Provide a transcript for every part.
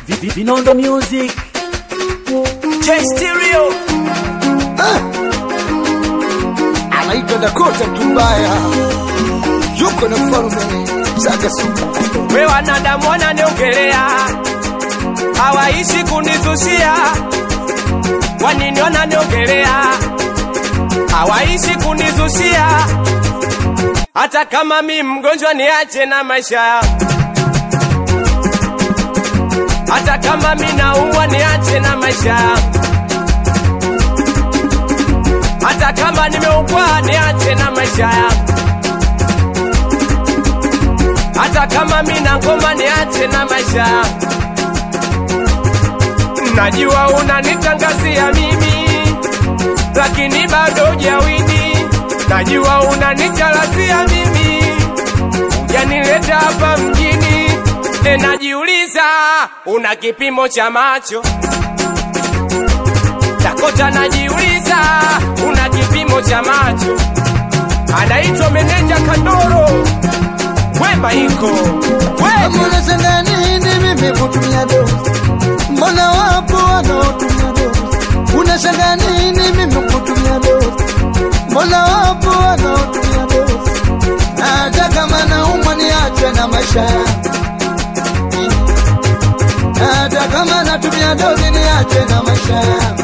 Vinondo Music J Stereo anaitwa Dakota Tumbaya, yuko na mfalme Saga Suka. we wanadamu wananiongelea, hawaishi kunizushia. Wanini wananiongelea, hawaishi kunizushia. Hata kama mi mgonjwa niache na maisha, hata kama mi naumwa niache na maisha, hata kama nimeugua niache na maisha, hata kama mi na ngoma niache na maisha. Najua unanitangazia mimi, lakini bado hujawini. Najua unanitalazia mimi, hujanileta hapa mjini. Najiuliza una kipimo cha macho Dakota, najiuliza una kipimo cha macho. Anaitwa meneja Kandoro, wema iko wewe. Mbona sasa nini mimi kutumia dozi? Mbona wapo wanaotumia dozi? Unashangaa nini mimi kutumia dozi? Mbona wapo wanaotumia dozi? Hata kama naumwa niache na maisha, hata kama natumia dozi niache na maisha,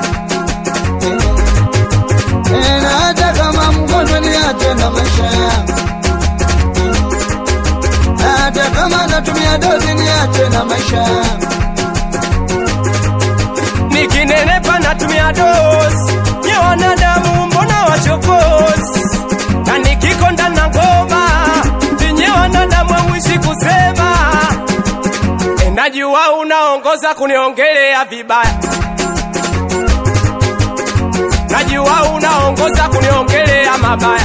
hata kama mgonjwa niache na maisha, hata kama natumia dozi niache na maisha. Nikinenepa natumia dozi, nye wanadamu mbona wachokozi? Na nikikonda na ngoma, nye wanadamu mwishi kusema. Najua unaongoza kuniongelea vibaya, najua unaongoza kuniongelea mabaya.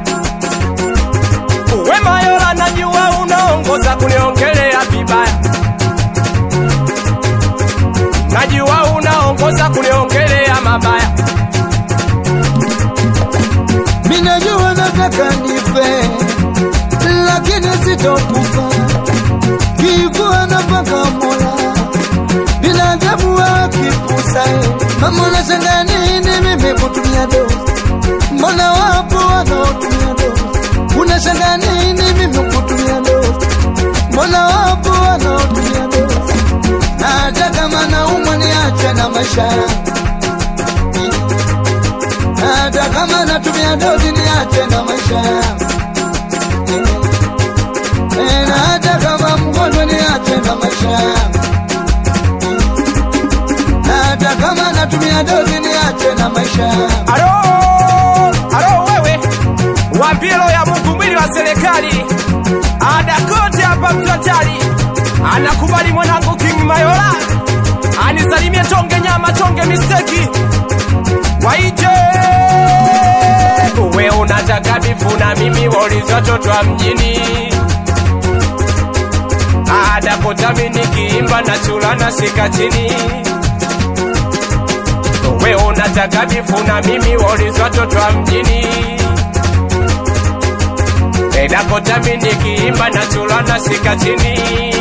Uwe Mayola, najua unaongoza kuniongelea vibaya, najua unaongoza kuniongelea mabaya. Minajua nataka nife, lakini sitokufa. Kifua napaka Mola, binadamu wakipusae. Mama unashangaa nini mimi kutumia dozi? Mbona wapo wanaotumia dozi? Unashangaa nini mimi kutumia dozi? Mbona wapo wanaotumia dozi? Hata kama naumwa niache na maisha, hata kama natumia dozi niache na maisha, hata kama mgonjwa niache na maisha, hata kama natumia dozi niache na maisha. Alo wewe, wambilo ya Mungu mwili wa serikali. Dakota hapa mtatari, anakubali mwanangu King Mayola. Anisalimie tonge nyama tonge misteki waite. Uwe unataka bifu na mimi wauliza watoto wa mjini. Dakota mimi nikiimba na chula na shika chini. Uwe unataka bifu na mimi wauliza watoto wa mjini. Dakota mimi nikiimba na chula na shika chini.